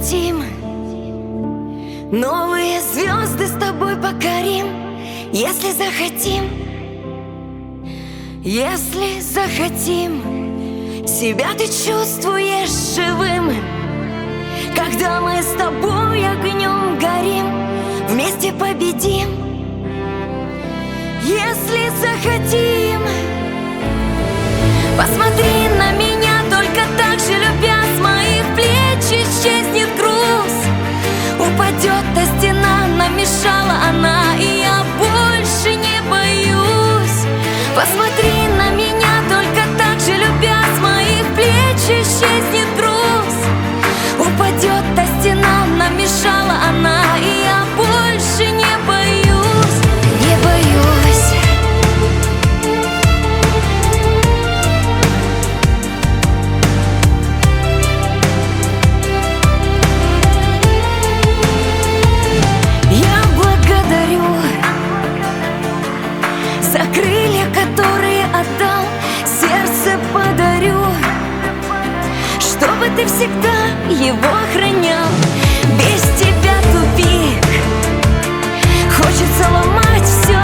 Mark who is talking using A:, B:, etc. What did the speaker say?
A: полетим, новые звезды с тобой покорим, если захотим. Если захотим, себя ты чувствуешь живым, когда мы с тобой огнем горим, вместе победим. Если захотим, посмотри на меня только так же, любя, с моих плеч исчезнет груз. Упадет та стена, намешала она, и я больше не боюсь. Посмотри на меня только так же, любя, с моих плеч исчезнет груз. Упадет та стена, намешала она, и я больше не боюсь, не боюсь. Я благодарю за крылья, которые отдал, сердце подарю, чтобы ты всегда его охранял. Без тебя тупик, хочется ломать все